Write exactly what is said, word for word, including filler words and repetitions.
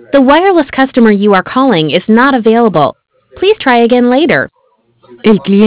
The wireless customer you are calling is not available. Please try again later. El cliente